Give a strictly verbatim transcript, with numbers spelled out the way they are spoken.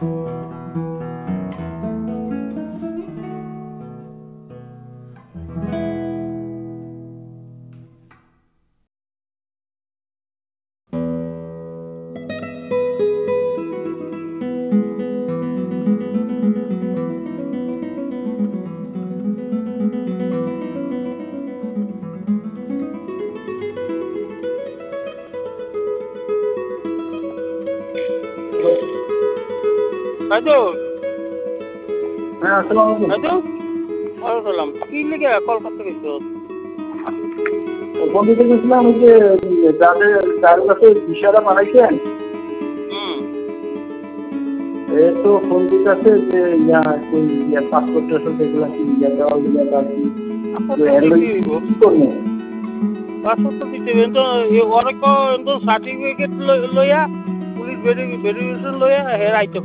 রাজু, হ্যাঁ আসসালামু আলাইকুম। রাজু, ওয়ালাইকুম সালাম। কি লিখে কল করতে গেছো? ফোন দিতে গেছিলাম ওই যে যাদের যার কাছে ভিসাটা বানাইছেন হুম। এ তো ফোন দিতেছে যে ইয়া কোন ইয়া পাসপোর্ট টাসপোর্ট এগুলা কি ইয়া দেওয়া ইয়া আর কি পাসপোর্ট তো তো এর দিতে লই হইব। কি করবো? পাসপোর্ট তো দিতে হইব। তো অনেক সার্টিফিকেট লইয়া পুলিশ ভেরিফিকেশন লইয়া হের আইতে